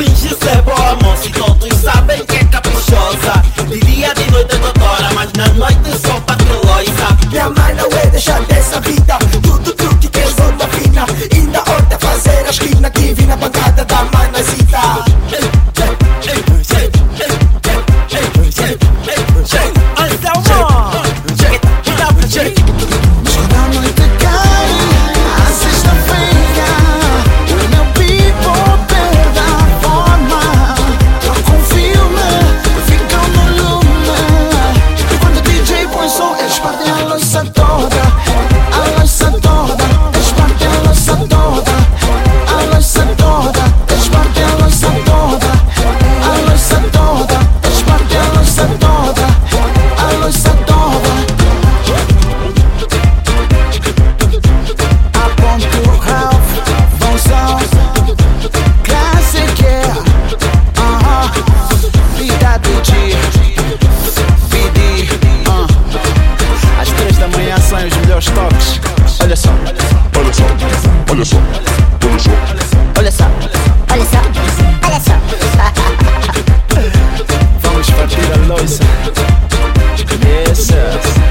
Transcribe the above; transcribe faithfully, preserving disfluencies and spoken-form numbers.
finge ser boa moça e todos sabem que é caprichosa. De dia, de noite é doutora, mas na noite só patrulhosa. Minha mãe não é deixar dessa vida. Tudo tu que queres uma fina. Ainda ontem fazer a esquina. Tive na bancada da manazita. Olha só, olha só, olha só, olha só, olha só, olha só, olha só. Vamos partir a louça. Yes.